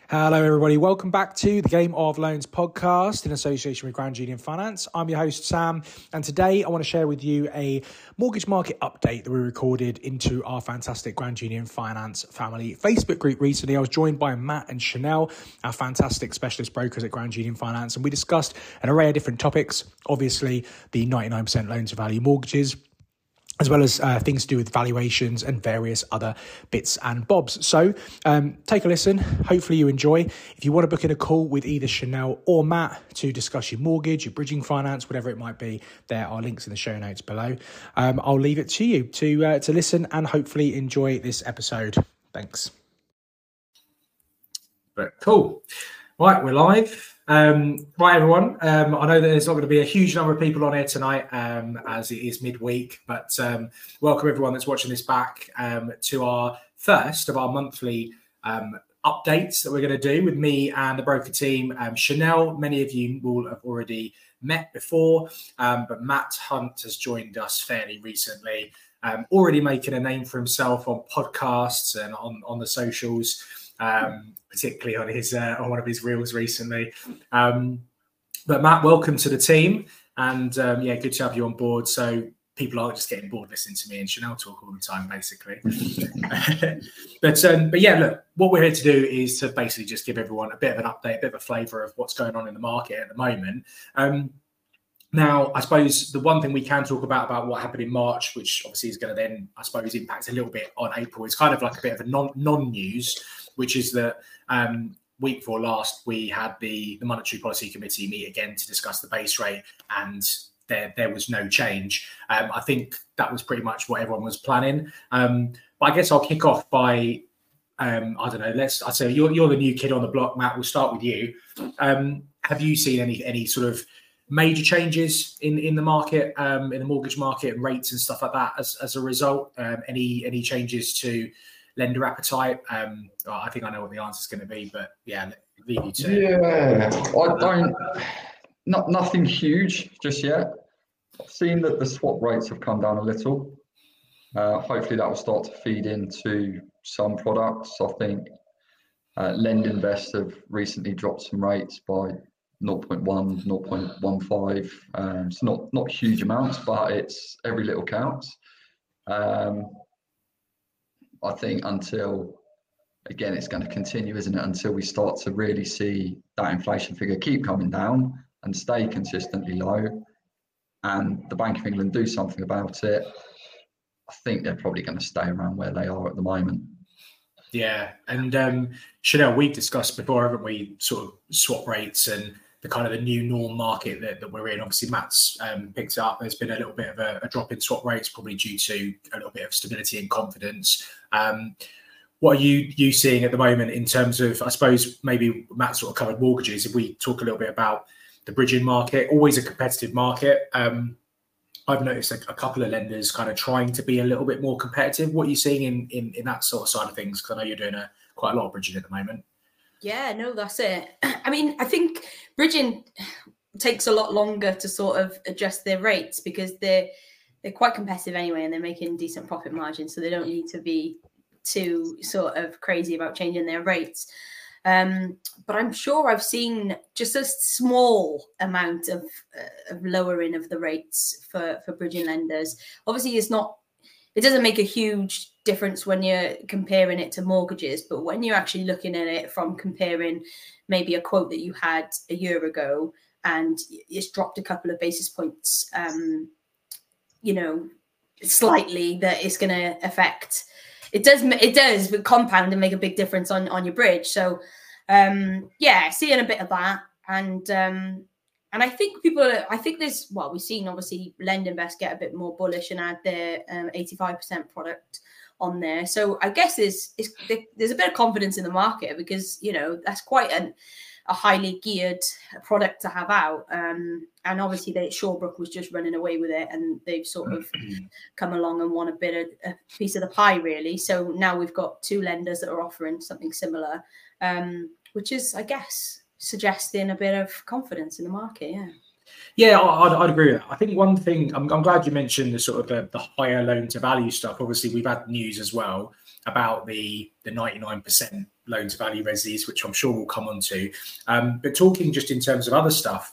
Hello, everybody. Welcome back to the Game of Loans podcast in association with Grand Union Finance. I'm your host, Sam, and today I want to share with you a mortgage market update that we recorded into our fantastic Grand Union Finance family Facebook group recently. I was joined by Matt and Chanel, our fantastic specialist brokers at Grand Union Finance, and we discussed an array of different topics. Obviously, the 99% loan to value mortgages, as well as things to do with valuations and various other bits and bobs. So take a listen. Hopefully you enjoy. If you want to book in a call with either Chanel or Matt to discuss your mortgage, your bridging finance, whatever it might be, there are links in the show notes below. I'll leave it to you to listen and hopefully enjoy this episode. Thanks. But cool. Right, we're live. Right, everyone. I know that there's not going to be a huge number of people on here tonight as it is midweek, but welcome everyone that's watching this back to our first of our monthly updates that we're going to do with me and the broker team. Chanel, many of you will have already met before, but Matt Hunt has joined us fairly recently, already making a name for himself on podcasts and on the socials. Particularly on his on one of his reels recently. But Matt, welcome to the team, and yeah, good to have you on board. So people aren't just getting bored listening to me and Chanel talk all the time, basically. but yeah, look, what we're here to do is to basically just give everyone a bit of an update, a bit of a flavour of what's going on in the market at the moment. Now, I suppose the one thing we can talk about what happened in March, which obviously is going to then, I suppose, impact a little bit on April, is kind of like a bit of a non-news, which is that week before last, we had the Monetary Policy Committee meet again to discuss the base rate, and there was no change. I think that was pretty much what everyone was planning. But I guess I'll kick off by, I don't know, I'd say you're the new kid on the block, Matt. We'll start with you. Have you seen any sort of major changes in the market, in the mortgage market and rates and stuff like that as a result? Any changes to lender appetite? I think I know what the answer is going to be, but yeah, leave you to. Yeah, nothing huge just yet. I've seen that the swap rates have come down a little. Hopefully that will start to feed into some products. I think LendInvest have recently dropped some rates by 0.1, 0.15. It's not huge amounts, but it's every little counts. I think until, again, it's going to continue, isn't it? Until we start to really see that inflation figure keep coming down and stay consistently low, and the Bank of England do something about it, I think they're probably going to stay around where they are at the moment. Yeah, and Chanel, we've discussed before, haven't we, sort of swap rates and the kind of the new norm market that we're in. Obviously, Matt's picked up. There's been a little bit of a drop in swap rates, probably due to a little bit of stability and confidence. What are you seeing at the moment in terms of, I suppose, maybe Matt sort of covered mortgages. If we talk a little bit about the bridging market, always a competitive market. I've noticed a couple of lenders kind of trying to be a little bit more competitive. What are you seeing in that sort of side of things? Because I know you're doing quite a lot of bridging at the moment. Yeah, no, that's it. I mean, I think bridging takes a lot longer to sort of adjust their rates because they're quite competitive anyway, and they're making decent profit margins, so they don't need to be too sort of crazy about changing their rates. But I'm sure I've seen just a small amount of lowering of the rates for bridging lenders. Obviously, it doesn't make a huge difference when you're comparing it to mortgages, but when you're actually looking at it from comparing maybe a quote that you had a year ago and it's dropped a couple of basis points, slightly, that it's going to affect. It does but compound and make a big difference on your bridge. So yeah, seeing a bit of that, and I think we've seen obviously LendInvest get a bit more bullish and add their 85% product on there. So I guess there's a bit of confidence in the market because that's quite a highly geared product to have out. And obviously Shawbrook was just running away with it, and they've sort of come along and won a piece of the pie, really. So now we've got two lenders that are offering something similar, which is, I guess, suggesting a bit of confidence in the market. Yeah, I'd agree with that. I think one thing, I'm glad you mentioned the sort of the higher loan to value stuff. Obviously, we've had news as well about the 99% loan to value resis, which I'm sure we'll come on to. But talking just in terms of other stuff,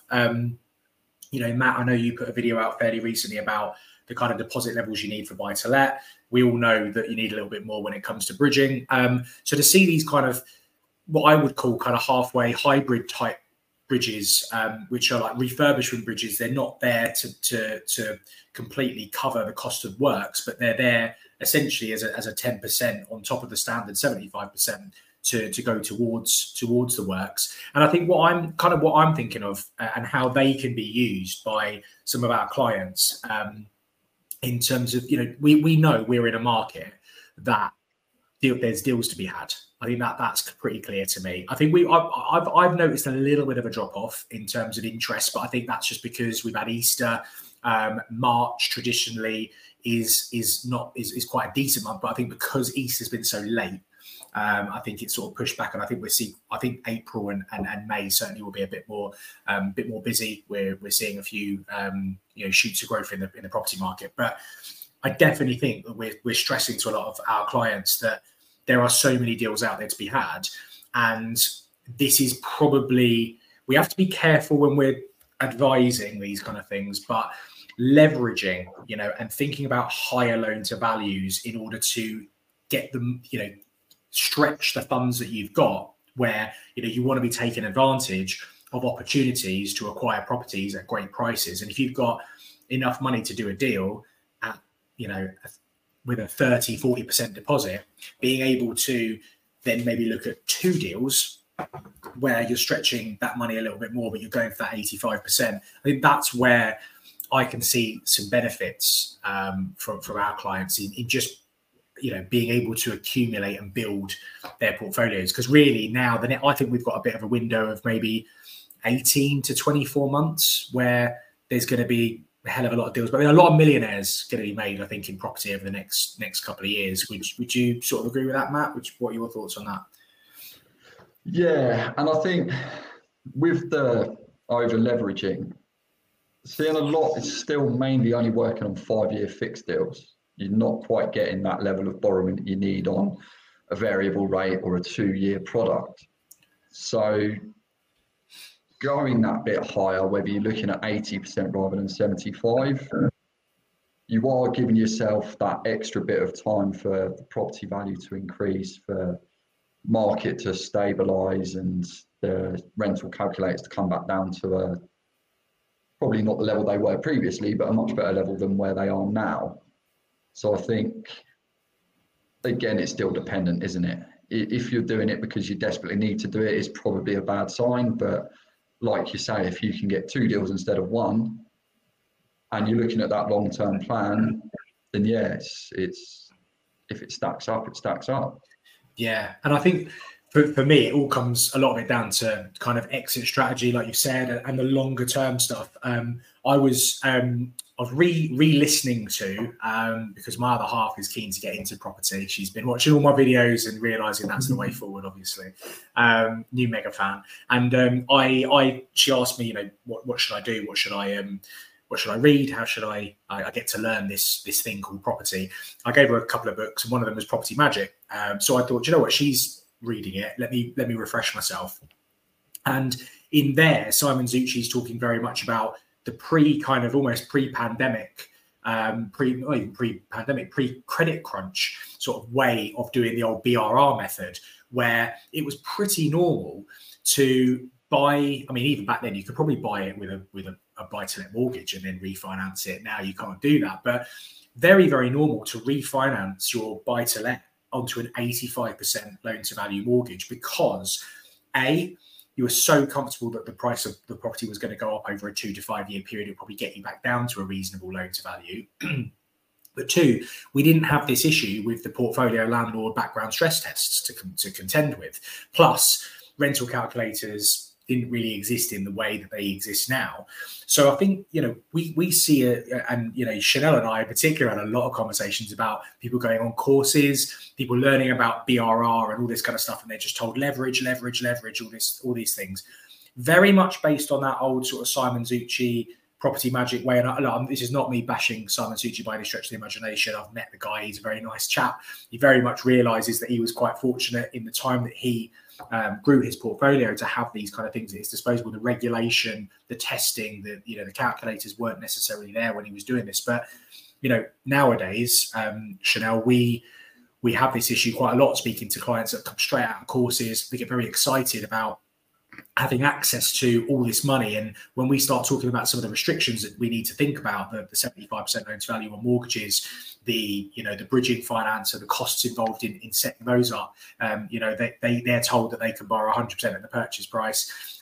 you know, Matt, I know you put a video out fairly recently about the kind of deposit levels you need for buy to let. We all know that you need a little bit more when it comes to bridging. So to see these kind of what I would call kind of halfway hybrid type bridges, which are like refurbishment bridges, they're not there to completely cover the cost of works, but they're there essentially as a 10% on top of the standard 75% to go towards the works. And I think what I'm thinking of and how they can be used by some of our clients, in terms of, you know, we know we're in a market that there's deals to be had. I think that's pretty clear to me. I think I've noticed a little bit of a drop off in terms of interest, but I think that's just because we've had Easter. March traditionally is quite a decent month, but I think because Easter's been so late, I think it's sort of pushed back, and I think April and May certainly will be a bit more busy. We're seeing a few shoots of growth in the property market, but I definitely think that we're stressing to a lot of our clients that there are so many deals out there to be had, and this is probably, we have to be careful when we're advising these kind of things, but leveraging, you know, and thinking about higher loan to values in order to get them, you know, stretch the funds that you've got, where, you know, you want to be taking advantage of opportunities to acquire properties at great prices. And if you've got enough money to do a deal at, you know, with a 30-40% deposit, being able to then maybe look at 2 deals where you're stretching that money a little bit more, but you're going for that 85%. I think that's where I can see some benefits from our clients in just, you know, being able to accumulate and build their portfolios. Because really now, I think we've got a bit of a window of maybe 18 to 24 months where there's going to be a hell of a lot of deals, but a lot of millionaires going to be made, I think, in property over the next couple of years. Would you sort of agree with that, Matt? What are your thoughts on that? Yeah, and I think with the over leveraging, seeing a lot is still mainly only working on 5-year fixed deals. You're not quite getting that level of borrowing that you need on a variable rate or a 2-year product. So going that bit higher, whether you're looking at 80% rather than 75, you are giving yourself that extra bit of time for the property value to increase, for market to stabilize, and the rental calculators to come back down to a probably not the level they were previously, but a much better level than where they are now. So I think, again, it's still dependent, isn't it? If you're doing it because you desperately need to do it, it's probably a bad sign. But like you say, if you can get 2 deals instead of 1, and you're looking at that long-term plan, then yes, it's if it stacks up, it stacks up. Yeah, and I think for me, it all comes, a lot of it, down to kind of exit strategy, like you said, and the longer term stuff. I was re-listening to, because my other half is keen to get into property. She's been watching all my videos and realising that's the way forward, obviously. New mega fan. And she asked me, you know, what should I do? What should I read? How should I get to learn this thing called property? I gave her a couple of books, and one of them was Property Magic. So I thought, you know what, she's reading it, let me refresh myself. And in there, Simon Zucci's talking very much about the almost pre-pandemic, pre-credit crunch sort of way of doing the old BRR method, where it was pretty normal to buy. I mean, even back then, you could probably buy it with a buy-to-let mortgage and then refinance it. Now you can't do that, but very, very normal to refinance your buy-to-let onto an 85% loan-to-value mortgage, because you were so comfortable that the price of the property was going to go up over a 2 to 5 year period. It'll probably get you back down to a reasonable loan-to-value. But 2, we didn't have this issue with the portfolio landlord background stress tests to contend with. Plus, rental calculators didn't really exist in the way that they exist now. So I think, you know, we see and, you know, Chanel and I in particular had a lot of conversations about people going on courses, people learning about BRR and all this kind of stuff, and they're just told leverage, all these things. Very much based on that old sort of Simon Zucci property magic way. And this is not me bashing Simon Succi by any stretch of the imagination. I've met the guy. He's a very nice chap. He very much realizes that he was quite fortunate in the time that he grew his portfolio to have these kind of things at his disposal. The regulation, the testing, the calculators weren't necessarily there when he was doing this. But nowadays, Chanel, we have this issue quite a lot. Speaking to clients that come straight out of courses, they get very excited about having access to all this money. And when we start talking about some of the restrictions that we need to think about, the 75% loan to value on mortgages, the bridging finance, and the costs involved in setting those up, they're told that they can borrow 100% of the purchase price,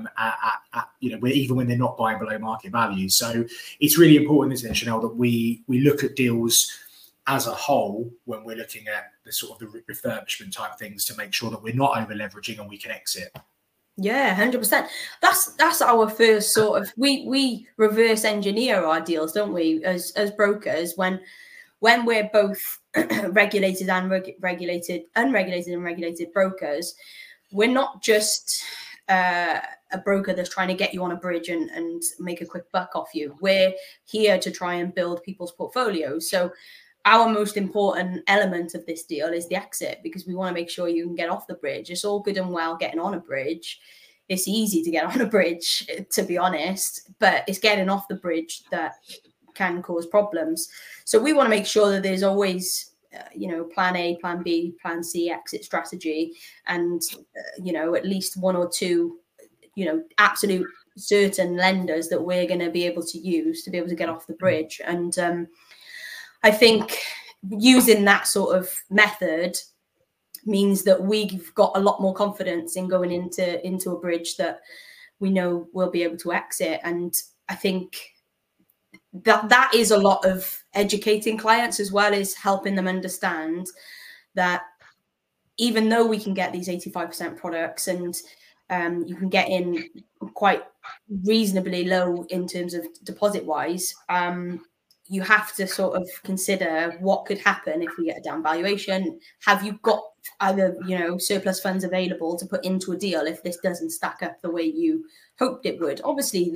even when they're not buying below market value. So it's really important, isn't it, Chanel, that we look at deals as a whole when we're looking at the sort of the refurbishment type things to make sure that we're not over leveraging and we can exit. Yeah, 100%. That's our first sort of, we reverse engineer our deals, don't we, as brokers, when we're both regulated and unregulated and regulated brokers. We're not just a broker that's trying to get you on a bridge and make a quick buck off you. We're here to try and build people's portfolios. So our most important element of this deal is the exit, because we want to make sure you can get off the bridge. It's all good and well getting on a bridge. It's easy to get on a bridge, to be honest, but it's getting off the bridge that can cause problems. So we want to make sure that there's always, plan A, plan B, plan C exit strategy, and, at least one or two, absolute certain lenders that we're going to be able to use to be able to get off the bridge. And I think using that sort of method means that we've got a lot more confidence in going into a bridge that we know we'll be able to exit. And I think that is a lot of educating clients, as well as helping them understand that even though we can get these 85% products and you can get in quite reasonably low in terms of deposit wise, you have to sort of consider what could happen if we get a down valuation. Have you got either, surplus funds available to put into a deal if this doesn't stack up the way you hoped it would? Obviously,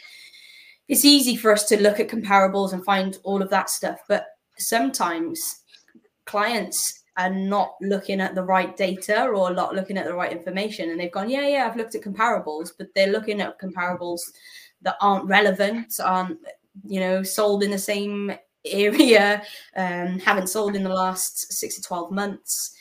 it's easy for us to look at comparables and find all of that stuff, but sometimes clients are not looking at the right data or not looking at the right information, and they've gone, yeah, I've looked at comparables, but they're looking at comparables that aren't relevant, aren't sold in the same area, haven't sold in the last 6 to 12 months,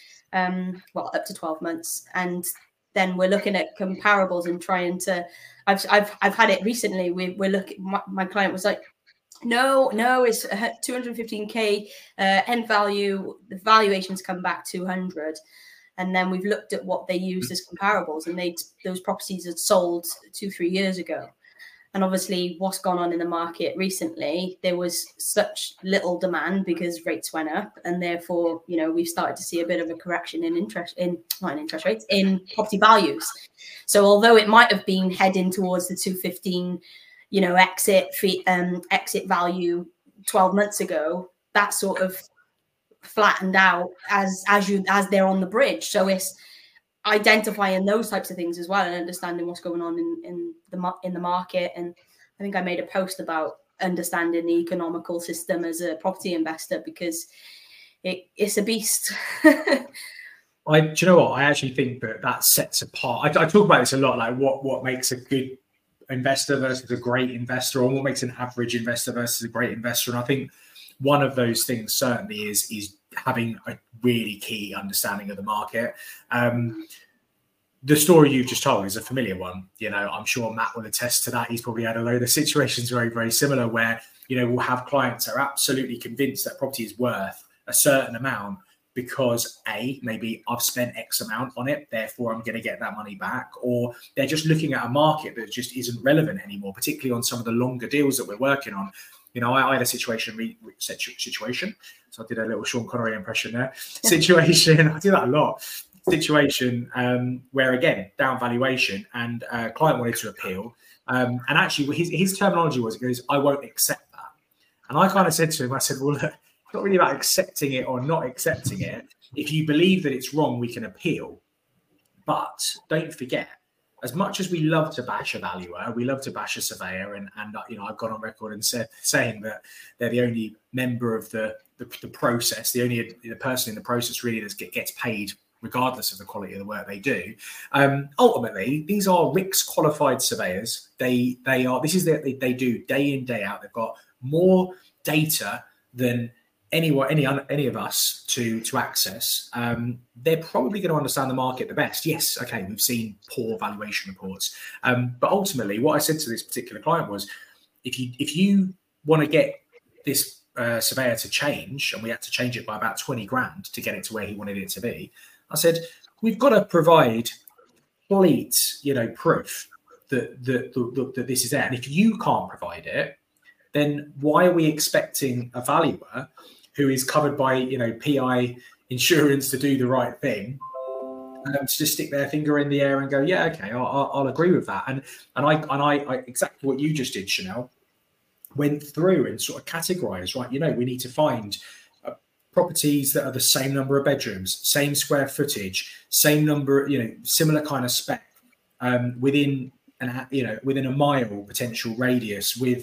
up to 12 months. And then we're looking at comparables and trying to, I've had it recently. We're looking, my client was like, no, it's 215K end value. The valuations come back 200. And then we've looked at what they used as comparables, and those properties had sold 2-3 years ago. And obviously what's gone on in the market recently, there was such little demand because rates went up, and therefore, we've started to see a bit of a correction in in property values. So although it might have been heading towards the 215, exit value 12 months ago, that sort of flattened out as they're on the bridge. So it's identifying those types of things as well, and understanding what's going on in the market. And I think I made a post about understanding the economical system as a property investor, because it's a beast. Do you know what? I actually think that sets apart. I talk about this a lot, like what makes a good investor versus a great investor, or what makes an average investor versus a great investor. And I think one of those things certainly is having a really key understanding of the market. The story you've just told is a familiar one. I'm sure Matt will attest to that. He's probably had a load of situations very, very similar where, we'll have clients that are absolutely convinced that property is worth a certain amount because maybe I've spent X amount on it, therefore I'm going to get that money back. Or they're just looking at a market that just isn't relevant anymore, particularly on some of the longer deals that we're working on. I had a situation. So I did a little Sean Connery impression there. Situation. I do that a lot. Situation where, again, down valuation, and a client wanted to appeal. And actually his terminology was, he goes, I won't accept that. And I kind of said to him, I said, well, look, it's not really about accepting it or not accepting it. If you believe that it's wrong, we can appeal. But don't forget, as much as we love to bash a valuer, we love to bash a surveyor, and you know, I've gone on record and saying that they're the only member of the process, the person in the process really that gets paid regardless of the quality of the work they do. Ultimately, these are RICS qualified surveyors. They do day in, day out. They've got more data than any of us to access. They're probably going to understand the market the best. Yes, okay, we've seen poor valuation reports, but ultimately, what I said to this particular client was, if you want to get this surveyor to change, and we had to change it by about 20 grand to get it to where he wanted it to be, I said, we've got to provide complete, proof that this is there. And if you can't provide it, then why are we expecting a valuer who is covered by, PI insurance to do the right thing, to just stick their finger in the air and go, yeah, okay, I'll agree with that. And I exactly what you just did, Chanel, went through and sort of categorized, right? We need to find properties that are the same number of bedrooms, same square footage, same number, similar kind of spec, within a mile potential radius, with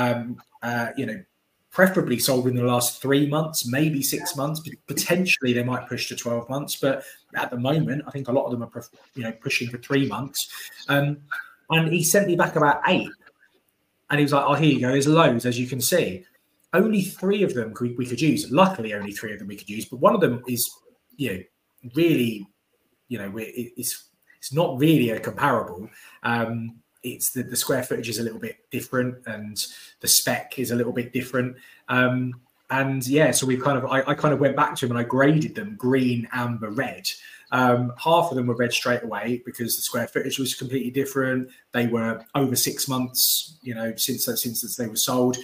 preferably sold in the last 3 months, maybe 6 months. Potentially they might push to 12 months, but at the moment I think a lot of them are pushing for 3 months. And he sent me back about 8, and he was like, oh, here you go, there's loads, as you can see. Only 3 of them we could use. Luckily, only 3 of them we could use. But one of them is, really, it's not really a comparable. It's the square footage is a little bit different, and the spec is a little bit different. And yeah, so we I kind of went back to him and I graded them green, amber, red. Half of them were red straight away because the square footage was completely different. They were over 6 months, since they were sold.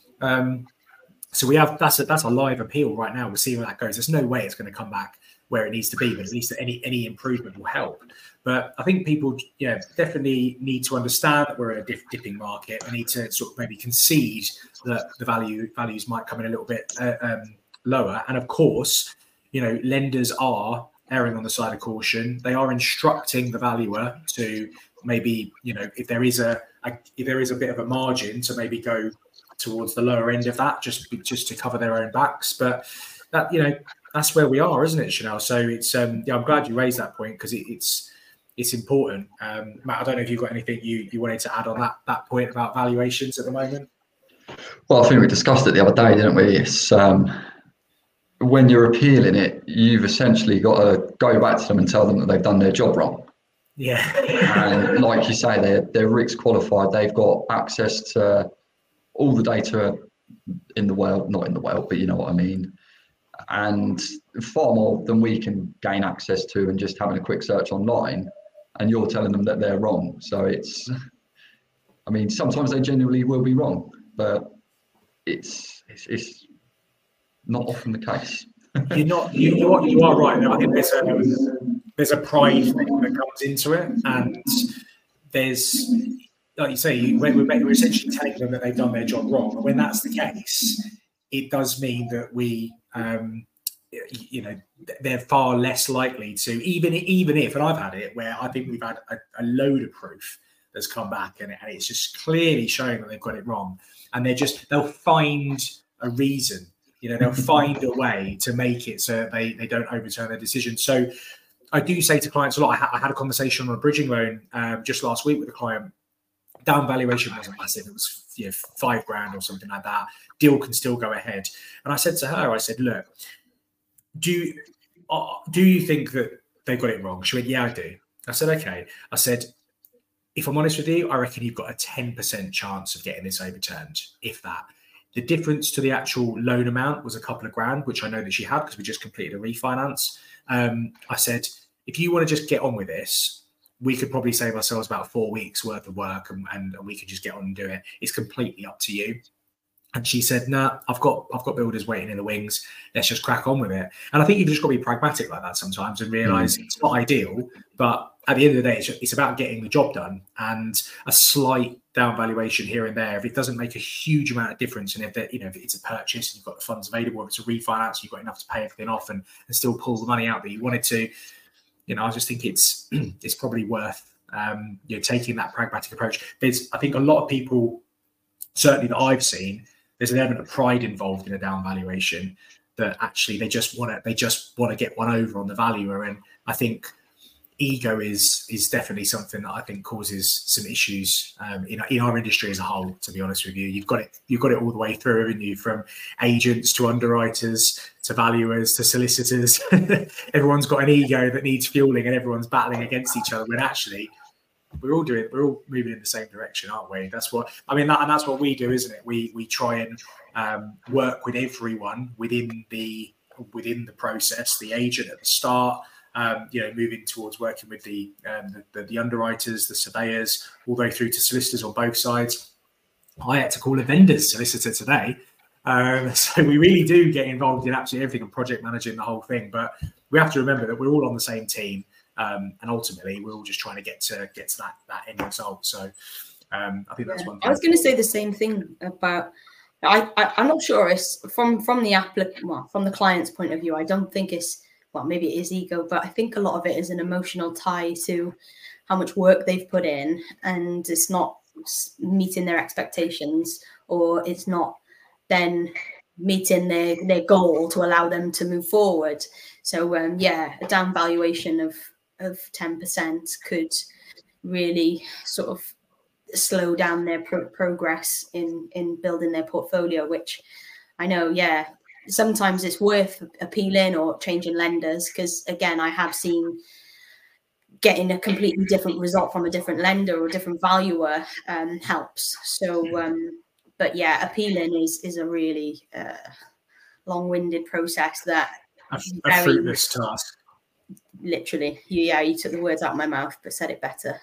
So we have that's a live appeal right now. We'll see where that goes. There's no way it's going to come back where it needs to be, but at least any improvement will help. But I think people, definitely need to understand that we're in a dipping market. We need to sort of maybe concede that the values might come in a little bit lower. And of course, lenders are erring on the side of caution. They are instructing the valuer to maybe, if there is a bit of a margin, to maybe go towards the lower end of that, just to cover their own backs. But that, that's where we are, isn't it, Chanel? So it's I'm glad you raised that point, because it's important. Matt, I don't know if you've got anything you wanted to add on that point about valuations at the moment. Well, I think we discussed it the other day, didn't we? It's when you're appealing it, you've essentially got to go back to them and tell them that they've done their job wrong. Yeah. And like you say, they're RICS qualified. They've got access to all the data in the world, not in the world, but you know what I mean. And far more than we can gain access to, and just having a quick search online, and you're telling them that they're wrong. So sometimes they genuinely will be wrong, but it's not often the case. You are right. I think there's a pride thing that comes into it, and there's, like you say, we're essentially telling them that they've done their job wrong. And when that's the case, it does mean that we, they're far less likely to, even if, and I've had it where I think we've had a load of proof that's come back, and it's just clearly showing that they've got it wrong, and they'll find a reason, they'll find a way to make it so they don't overturn their decision. So I do say to clients a lot. I had a conversation on a bridging loan just last week with a client. Down valuation wasn't massive. It was $5,000 or something like that. Deal can still go ahead. And I said to her, I said, look, do you think that they've got it wrong? She went, yeah, I do. I said, okay. I said, if I'm honest with you, I reckon you've got a 10% chance of getting this overturned, if that. The difference to the actual loan amount was a couple of grand, which I know that she had because we just completed a refinance. I said, if you want to just get on with this, we could probably save ourselves about 4 weeks worth of work, and we could just get on and do it. It's completely up to you. And she said, nah, I've got builders waiting in the wings. Let's just crack on with it. And I think you've just got to be pragmatic like that sometimes and realize it's not ideal, but at the end of the day, it's about getting the job done. And a slight down valuation here and there, if it doesn't make a huge amount of difference, and if it's a purchase and you've got the funds available, if it's a refinance, you've got enough to pay everything off and still pull the money out that you wanted to, I just think it's probably worth taking that pragmatic approach. I think a lot of people, certainly that I've seen, there's an element of pride involved in a down valuation, that actually they just want to get one over on the valuer. And I think ego is definitely something that I think causes some issues in our industry as a whole. To be honest with you, you've got it all the way through, haven't you? From agents to underwriters to valuers to solicitors. Everyone's got an ego that needs fueling, and everyone's battling against each other. When actually we're all moving in the same direction, aren't we? That's what I mean, and that's what we do, isn't it? We try and work with everyone within the process, the agent at the start. Moving towards working with the underwriters, the surveyors, all the way through to solicitors on both sides. I had to call a vendor's solicitor today. So we really do get involved in absolutely everything and project managing the whole thing. But we have to remember that we're all on the same team. And ultimately, we're all just trying to get to that end result. So I think that's one thing. I was going to say the same thing about... I'm not sure it's from the client's point of view. I don't think it's... Well, maybe it is ego, but I think a lot of it is an emotional tie to how much work they've put in, and it's not meeting their expectations, or it's not then meeting their goal to allow them to move forward. So, a down valuation of 10% could really sort of slow down their progress in building their portfolio, which I know, sometimes it's worth appealing or changing lenders, because again, I have seen getting a completely different result from a different lender or a different valuer helps. So, appealing is a really long-winded process that a fruitless task. Literally, you took the words out of my mouth, but said it better.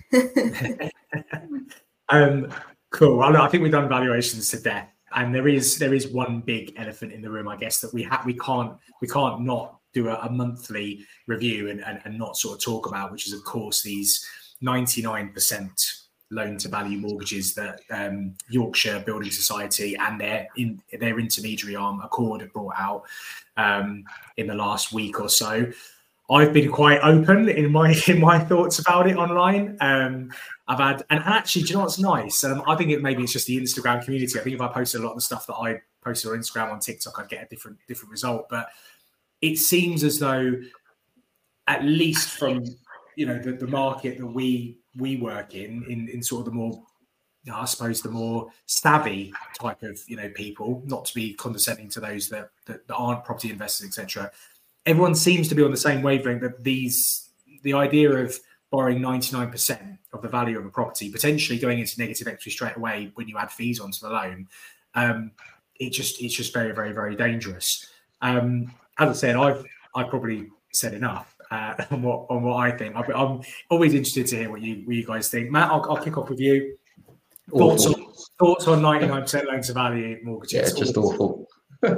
Cool. Well, I think we've done valuations to death. And there is one big elephant in the room, I guess, that we can't not do a monthly review and not sort of talk about, which is, of course, these 99% loan to value mortgages that Yorkshire Building Society and their intermediary arm Accord have brought out in the last week or so. I've been quite open in my thoughts about it online. I've had, and actually, do you know what's nice? I think maybe it's just the Instagram community. I think if I posted a lot of the stuff that I posted on Instagram, on TikTok, I'd get a different result. But it seems as though, at least from the market that we work in sort of the more, I suppose, the more savvy type of people, not to be condescending to those that aren't property investors, etc. Everyone seems to be on the same wavelength that the idea of borrowing 99% of the value of a property, potentially going into negative equity straight away when you add fees onto the loan, it's just very, very, very dangerous. As I said, I've probably said enough on what I think. I'm always interested to hear what you guys think. Matt, I'll kick off with you. Thoughts on 99% loan to value mortgages? Yeah, just awful.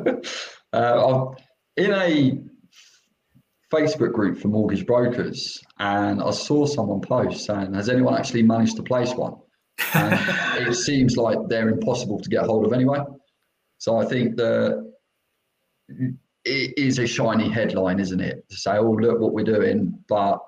I'm in a Facebook group for mortgage brokers, and I saw someone post saying, has anyone actually managed to place one? And it seems like they're impossible to get hold of anyway. So I think that it is a shiny headline, isn't it? To say, oh, look what we're doing, but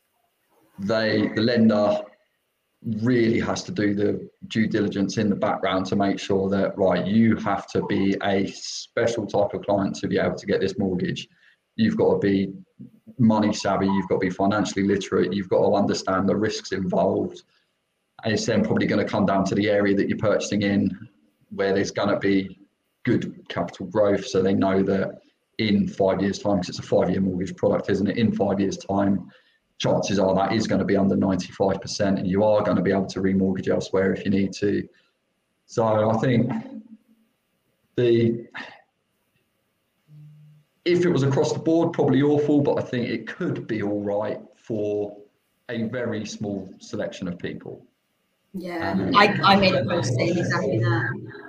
the lender really has to do the due diligence in the background to make sure that, right, you have to be a special type of client to be able to get this mortgage. You've got to be money savvy, you've got to be financially literate, you've got to understand the risks involved. And it's then probably going to come down to the area that you're purchasing in, where there's going to be good capital growth, so they know that in 5 years' time, because it's a 5-year mortgage product, isn't it? In 5 years' time, chances are that is going to be under 95%, and you are going to be able to remortgage elsewhere if you need to. So I think if it was across the board, probably awful, but I think it could be all right for a very small selection of people. Yeah, I made a post saying exactly that.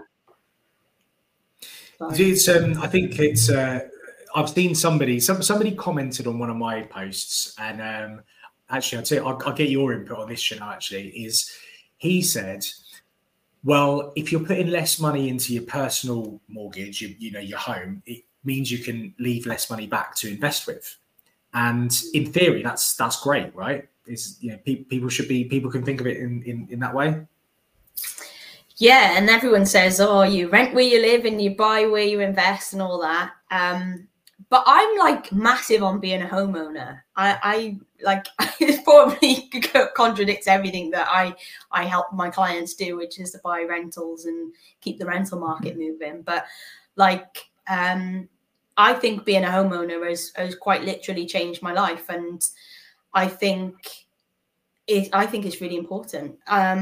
I think it's. I've seen somebody commented on one of my posts, and actually, I'd say I'll get your input on this, Chanel. Actually, he said, well, if you're putting less money into your personal mortgage, your home, it means you can leave less money back to invest with. And in theory, that's great, right? Is, you know, people can think of it in that way. Yeah, and everyone says, oh, you rent where you live and you buy where you invest and all that. But I'm like massive on being a homeowner. I like, it probably contradicts everything that I help my clients do, which is to buy rentals and keep the rental market moving. But like, I think being a homeowner has quite literally changed my life, and I think it's really important.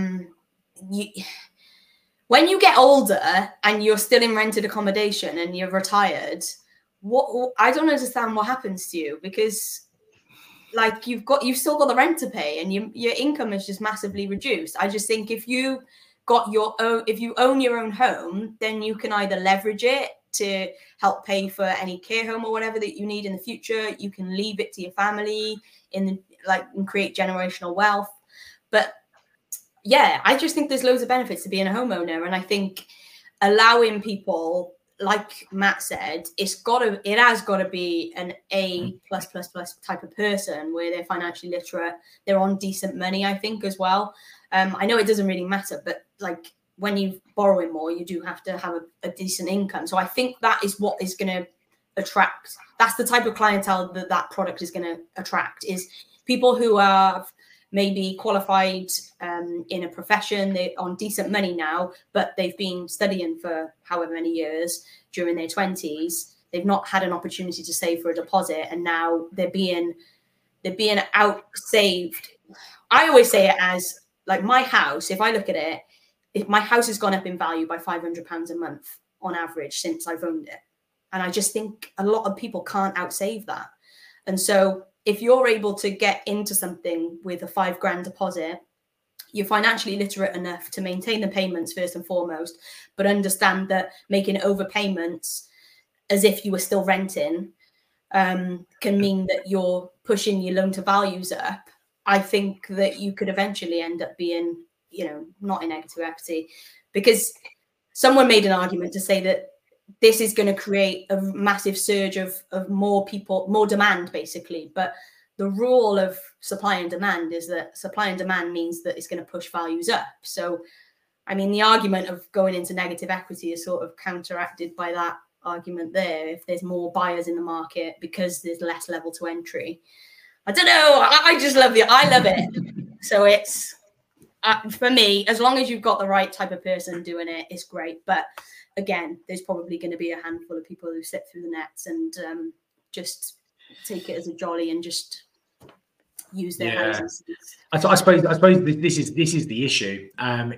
When you get older and you're still in rented accommodation and you're retired, I don't understand what happens to you, because like you've still got the rent to pay and your income is just massively reduced. I just think if you own your own home, then you can either leverage it to help pay for any care home or whatever that you need in the future. You can leave it to your family and create generational wealth. But yeah, I just think there's loads of benefits to being a homeowner. And I think allowing people, like Matt said, it has got to be an A++ type of person where they're financially literate. They're on decent money, I think, as well. I know it doesn't really matter, but like when you're borrowing more, you do have to have a decent income. So I think that is what is going to attract. That's the type of clientele that product is going to attract, is people who are maybe qualified in a profession, they're on decent money now, but they've been studying for however many years during their 20s. They've not had an opportunity to save for a deposit, and now they're being out saved. I always say it as like my house. If I look at it, my house has gone up in value by £500 a month on average since I've owned it, and I just think a lot of people can't outsave that. And so if you're able to get into something with a £5,000 deposit, you're financially literate enough to maintain the payments first and foremost, but understand that making overpayments as if you were still renting can mean that you're pushing your loan to values up. I think that you could eventually end up being, not in negative equity, because someone made an argument to say that this is going to create a massive surge of more people, more demand, basically. But the rule of supply and demand is that supply and demand means that it's going to push values up. So, I mean, the argument of going into negative equity is sort of counteracted by that argument there. If there's more buyers in the market because there's less level to entry. I don't know. I just love it. I love it. So it's, for me, as long as you've got the right type of person doing it, it's great. But again, there's probably going to be a handful of people who slip through the nets and just take it as a jolly and just use their houses. I suppose this is the issue. I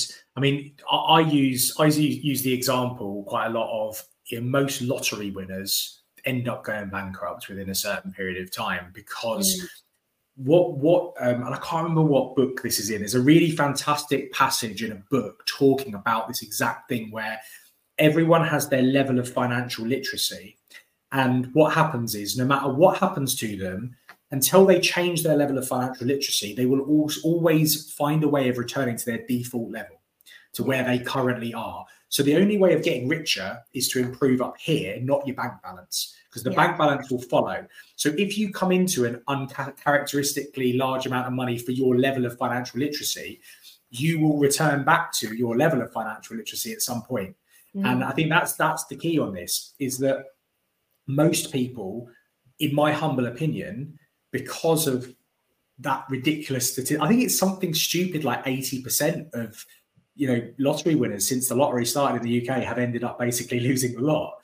use the example quite a lot of, most lottery winners end up going bankrupt within a certain period of time because and I can't remember what book this is in. There's a really fantastic passage in a book talking about this exact thing where everyone has their level of financial literacy. And what happens is, no matter what happens to them, until they change their level of financial literacy, they will always find a way of returning to their default level, to where they currently are. So the only way of getting richer is to improve up here, not your bank balance, because the bank balance will follow. So if you come into an uncharacteristically large amount of money for your level of financial literacy, you will return back to your level of financial literacy at some point. And I think that's the key on this, is that most people, in my humble opinion, because of that ridiculous statistic, I think it's something stupid like 80% of lottery winners since the lottery started in the UK have ended up basically losing the lot.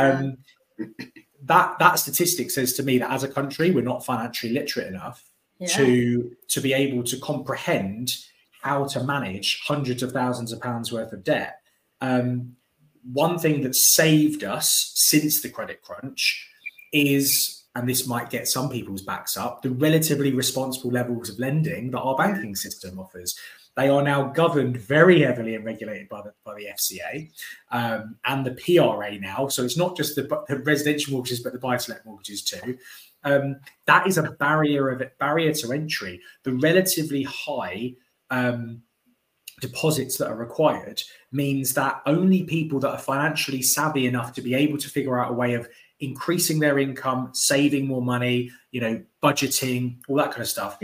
That statistic says to me that as a country, we're not financially literate enough to be able to comprehend how to manage hundreds of thousands of pounds worth of debt. One thing that saved us since the credit crunch is, and this might get some people's backs up, the relatively responsible levels of lending that our banking system offers. They are now governed very heavily and regulated by the FCA and the PRA now. So it's not just the residential mortgages, but the buy-to-let mortgages too. That is a barrier to entry. The relatively high deposits that are required means that only people that are financially savvy enough to be able to figure out a way of increasing their income, saving more money, budgeting, all that kind of stuff.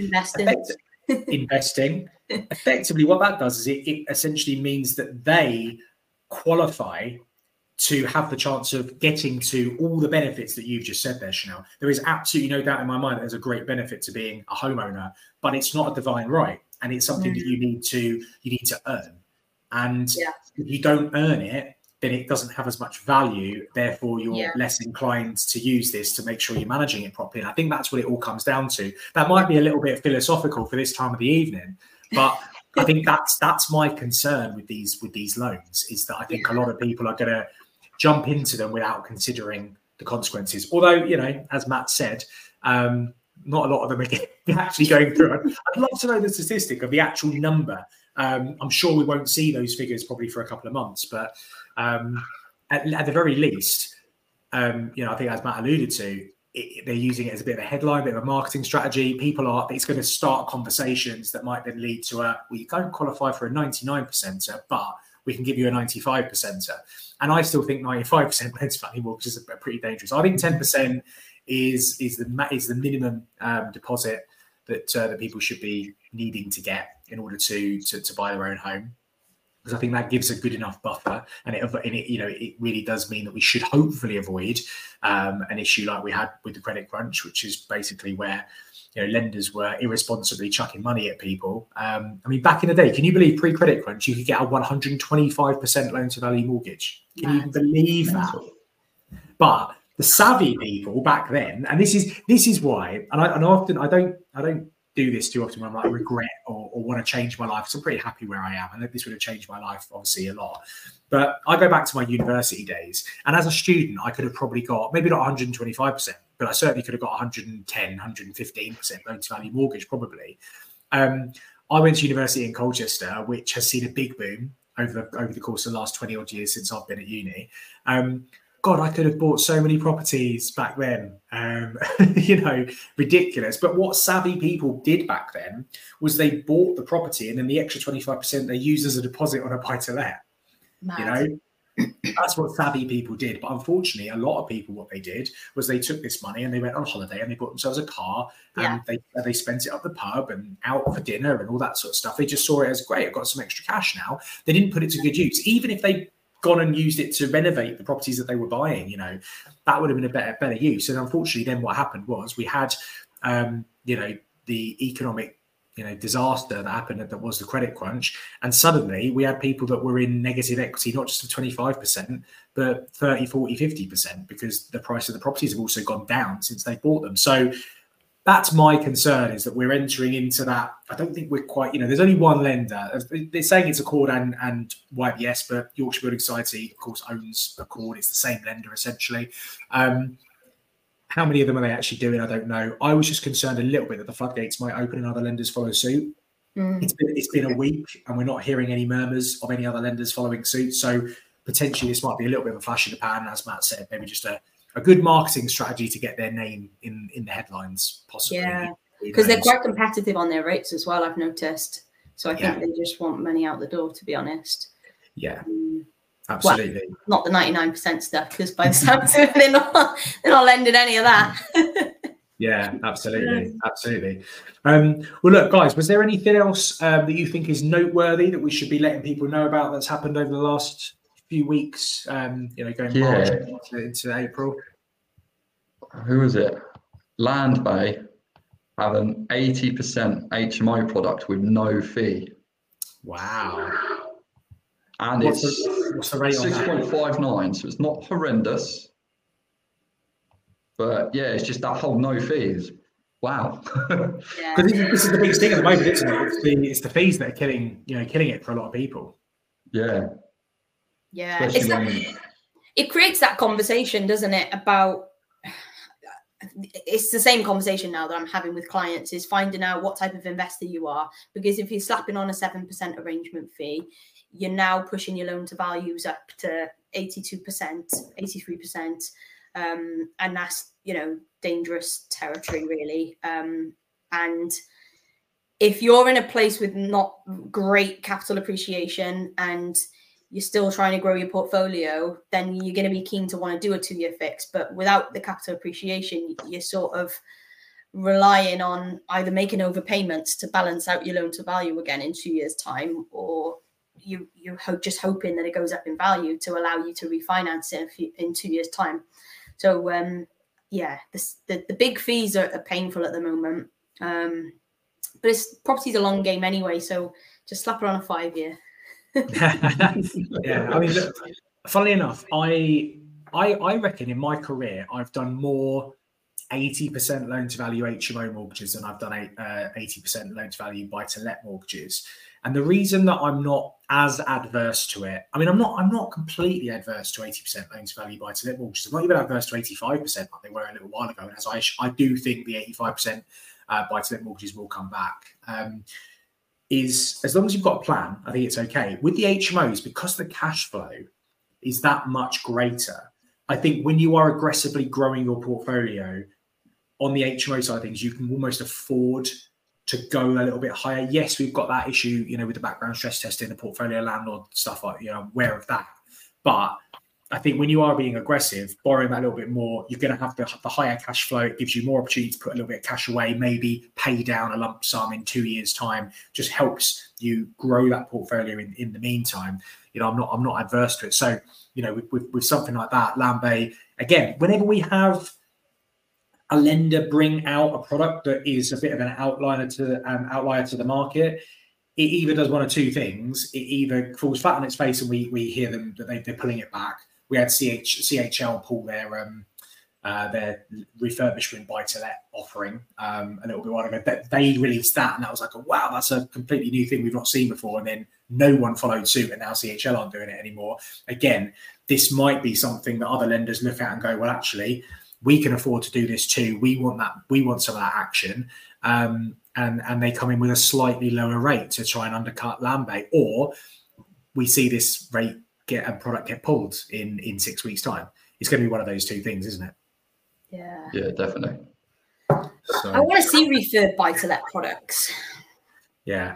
Investing. Effectively, what that does is it essentially means that they qualify to have the chance of getting to all the benefits that you've just said there, Chanel. There is absolutely no doubt in my mind that there's a great benefit to being a homeowner, but it's not a divine right, and it's something that you need to earn. And if you don't earn it, then it doesn't have as much value. Therefore, you're less inclined to use this to make sure you're managing it properly. And I think that's what it all comes down to. That might be a little bit philosophical for this time of the evening, but I think that's my concern with these loans, is that I think a lot of people are going to jump into them without considering the consequences. Although, as Matt said, not a lot of them are actually going through it. I'd love to know the statistic of the actual number. I'm sure we won't see those figures probably for a couple of months, but at the very least, I think as Matt alluded to, they're using it as a bit of a headline, a bit of a marketing strategy. It's going to start conversations that might then lead to well, you don't qualify for a 99%er, but we can give you a 95%er. And I still think 95% loans for value mortgages are pretty dangerous. I think 10% is the minimum deposit that people should be needing to get in order to buy their own home, because I think that gives a good enough buffer, and it really does mean that we should hopefully avoid an issue like we had with the credit crunch, which is basically where lenders were irresponsibly chucking money at people. Back in the day, can you believe pre-credit crunch you could get a 125% loan to value mortgage? Can you even believe that? But the savvy people back then, and this is why, and I don't do this too often when I'm like regret or want to change my life. So I'm pretty happy where I am. I know this would have changed my life obviously a lot. But I go back to my university days, and as a student, I could have probably got maybe not 125%, but I certainly could have got 110, 115% loan to value mortgage probably. I went to university in Colchester, which has seen a big boom over the course of the last 20 odd years since I've been at uni. God, I could have bought so many properties back then, ridiculous. But what savvy people did back then was they bought the property, and then the extra 25% they used as a deposit on a buy-to-let. That's what savvy people did. But unfortunately, a lot of people, what they did was they took this money and they went on holiday and they bought themselves a car, and they spent it at the pub and out for dinner and all that sort of stuff. They just saw it as, great, I've got some extra cash now. They didn't put it to good use. Even if they gone and used it to renovate the properties that they were buying, that would have been a better use. And unfortunately, then what happened was we had, the economic, disaster that happened, that was the credit crunch. And suddenly we had people that were in negative equity, not just of 25%, but 30, 40, 50%, because the price of the properties have also gone down since they bought them. So that's my concern, is that we're entering into that. I don't think we're quite, there's only one lender. They're saying it's Accord and YBS, but Yorkshire Building Society, of course, owns Accord. It's the same lender, essentially. How many of them are they actually doing? I don't know. I was just concerned a little bit that the floodgates might open and other lenders follow suit. It's been a week and we're not hearing any murmurs of any other lenders following suit. So potentially this might be a little bit of a flash in the pan, as Matt said, maybe just a good marketing strategy to get their name in the headlines, possibly. Yeah, because they're quite competitive on their rates as well, I've noticed. So I think they just want money out the door, to be honest. Yeah, absolutely. Well, not the 99% stuff, because by the sounds of it, they're not lending any of that. Yeah, absolutely. Well, look, guys, was there anything else that you think is noteworthy that we should be letting people know about that's happened over the last few weeks, going March into April? Who is it? Landbay have an 80% HMO product with no fee. Wow. And what's the rate 6.59, so it's not horrendous. But yeah, it's just that whole no fees. Wow. Because this is the biggest thing at the moment, isn't it? It's the fees that are killing it for a lot of people. Yeah. Yeah. It creates that conversation, doesn't it? About, it's the same conversation now that I'm having with clients, is finding out what type of investor you are. Because if you're slapping on a 7% arrangement fee, you're now pushing your loan to values up to 82%, 83%. And that's, dangerous territory, really. And if you're in a place with not great capital appreciation and you're still trying to grow your portfolio, then you're going to be keen to want to do a 2-year fix. But without the capital appreciation, you're sort of relying on either making overpayments to balance out your loan to value again in 2 years' time, or you're just hoping that it goes up in value to allow you to refinance it in 2 years' time. So, the big fees are painful at the moment. But property's a long game anyway, so just slap it on a 5-year. Yeah, I mean, look, funnily enough, I reckon in my career I've done more 80% loan to value HMO mortgages than I've done 80% loan to value buy to let mortgages. And the reason that I'm not as adverse to it, I mean, I'm not completely adverse to 80% loan to value buy to let mortgages. I'm not even adverse to 85% like they were a little while ago. And as I do think the 85% buy to let mortgages will come back. Is as long as you've got a plan, I think it's okay. With the HMOs, because the cash flow is that much greater, I think when you are aggressively growing your portfolio on the HMO side of things, you can almost afford to go a little bit higher. Yes, we've got that issue, with the background stress testing, the portfolio landlord stuff, I'm aware of that. But I think when you are being aggressive, borrowing that little bit more, you're going to have the higher cash flow. It gives you more opportunity to put a little bit of cash away, maybe pay down a lump sum in 2 years' time. Just helps you grow that portfolio in the meantime. I'm not adverse to it. So, with something like that, Lambay, again, whenever we have a lender bring out a product that is a bit of an outlier to the market, it either does one of two things. It either falls flat on its face and we hear them that they're pulling it back. We had CHL pull their refurbishment buy-to-let offering a little bit while ago. They released that, and that was like, wow, that's a completely new thing we've not seen before. And then no one followed suit, and now CHL aren't doing it anymore. Again, this might be something that other lenders look at and go, well, actually, we can afford to do this too. We want that. We want some of that action. And they come in with a slightly lower rate to try and undercut Lambay, or we see this rate product get pulled in 6 weeks' time. It's going to be one of those two things, isn't it? Yeah, definitely. So, I want to see refurb buy-to-let products. Yeah,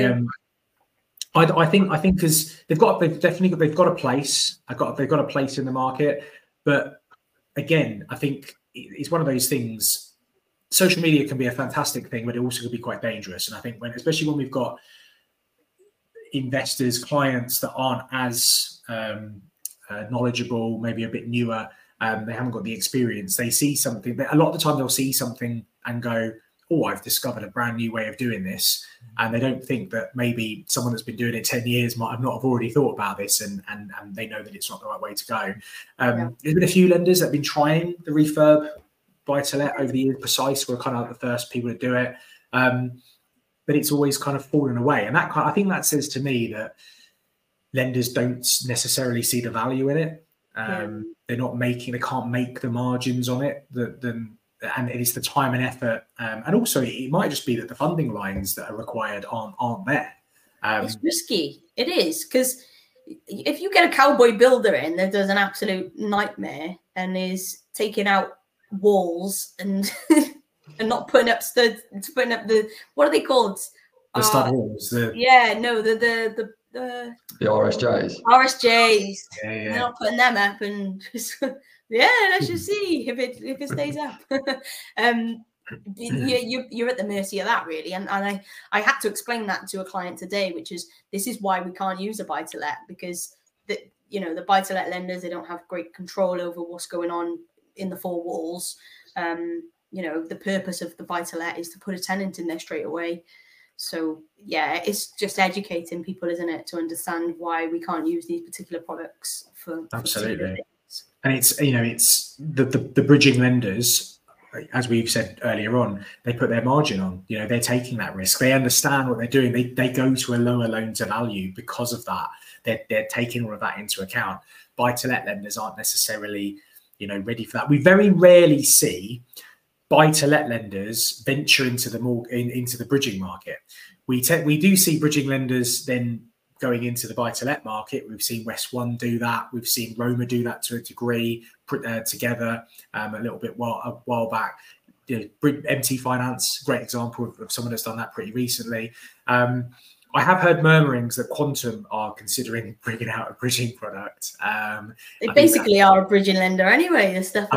I think because they've got a place. They've got a place in the market, but again, I think it's one of those things. Social media can be a fantastic thing, but it also can be quite dangerous. And I think especially when we've got investors, clients that aren't as knowledgeable, maybe a bit newer, they haven't got the experience. They see something, a lot of the time they'll see something and go, oh, I've discovered a brand new way of doing this. And they don't think that maybe someone that's been doing it 10 years might have not have already thought about this, and they know that it's not the right way to go. There's been a few lenders that have been trying the refurb buy-to-let over the years. Precise were kind of like the first people to do it. But it's always kind of fallen away. And I think that says to me that lenders don't necessarily see the value in it. They can't make the margins on it. And it is the time and effort. And also it might just be that the funding lines that are required aren't there. It's risky. It is, because if you get a cowboy builder in that does an absolute nightmare and is taking out walls and and not putting up studs, putting up what are they called? The stud walls. The RSJs. RSJs. Yeah. They're not putting them up, and let's just see if it stays up. You're at the mercy of that, really. And I had to explain that to a client today, which is, this is why we can't use a buy-to-let, because the buy-to-let lenders, they don't have great control over what's going on in the four walls. The purpose of the buy-to-let is to put a tenant in there straight away. So yeah, it's just educating people, isn't it, to understand why we can't use these particular products for absolutely. And it's the bridging lenders, as we've said earlier on, they put their margin on. They're taking that risk. They understand what they're doing. They go to a lower loan to value because of that. They're taking all of that into account. Buy-to-let lenders aren't necessarily ready for that. We very rarely see buy-to-let lenders venture into the bridging market. We do see bridging lenders then going into the buy-to-let market. We've seen West One do that. We've seen Roma do that to a degree together a little bit a while back. MT Finance, great example of someone that's done that pretty recently. I have heard murmurings that Quantum are considering bringing out a bridging product. They basically are a bridging lender anyway. The stuff.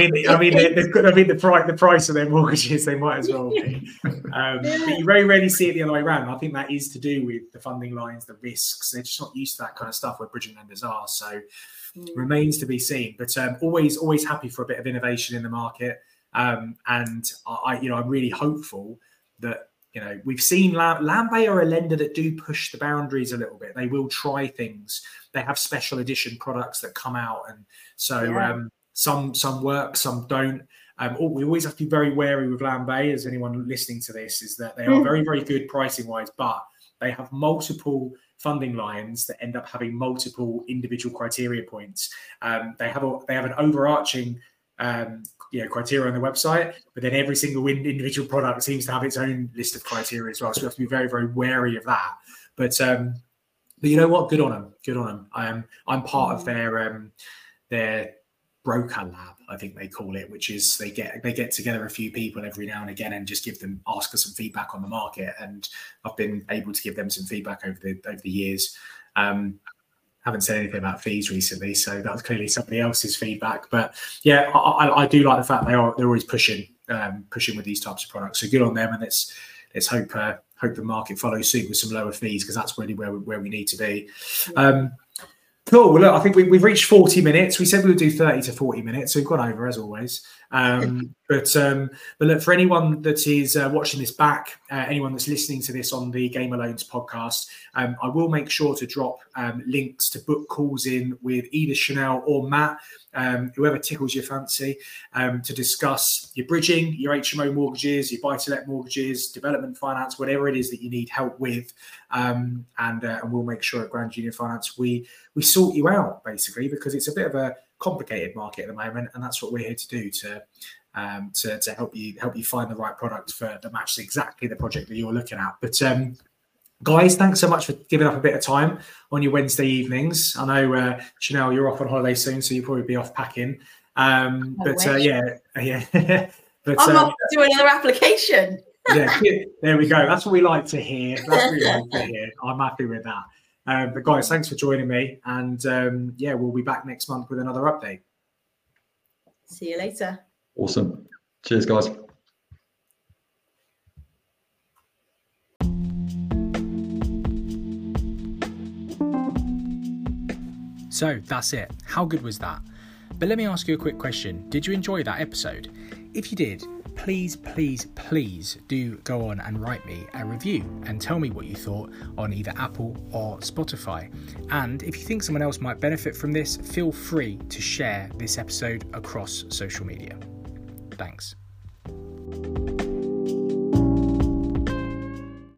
The price of their mortgages, they might as well be. But you very rarely see it the other way around. I think that is to do with the funding lines, the risks. They're just not used to that kind of stuff where bridging lenders are. So remains to be seen. But always happy for a bit of innovation in the market. And I'm really hopeful that. We've seen Landbay are a lender that do push the boundaries a little bit. They will try things. They have special edition products that come out, and so some work, some don't. We always have to be very wary with Landbay, as anyone listening to this, is that they are very, very good pricing wise, but they have multiple funding lines that end up having multiple individual criteria points. They have an overarching criteria on the website, but then every single individual product seems to have its own list of criteria as well. So we have to be very, very wary of that. But you know what? Good on them. I'm part of their broker lab, I think they call it, which is they get together a few people every now and again and just ask us some feedback on the market. And I've been able to give them some feedback over the years. Haven't said anything about fees recently, so that's clearly somebody else's feedback. But yeah, I do like the fact they're always pushing with these types of products. So good on them, and let's hope the market follows suit with some lower fees, because that's really where we need to be. Cool. Well, look, I think we've reached 40 minutes. We said we would do 30 to 40 minutes, so we've gone over as always. But look, for anyone that is watching this back, anyone that's listening to this on the Gamer Loans podcast, I will make sure to drop links to book calls in with either Chanel or Matt, whoever tickles your fancy, to discuss your bridging, your HMO mortgages, your buy-to-let mortgages, development finance, whatever it is that you need help with. And we'll make sure at Grand Union Finance we sort you out, basically, because it's a bit of a complicated market at the moment, and that's what we're here to do, to help you find the right product that matches exactly the project that you're looking at. But guys, thanks so much for giving up a bit of time on your Wednesday evenings. I know Chanel, you're off on holiday soon, so you'll probably be off packing. yeah. But I'm off to do another application. Yeah, there we go. That's what we like to hear. That's what we like to hear. I'm happy with that. But guys, thanks for joining me. And we'll be back next month with another update. See you later. Awesome. Cheers, guys. So that's it. How good was that? But let me ask you a quick question. Did you enjoy that episode? If you did, please do go on and write me a review and tell me what you thought on either Apple or Spotify. And if you think someone else might benefit from this, feel free to share this episode across social media. Thanks.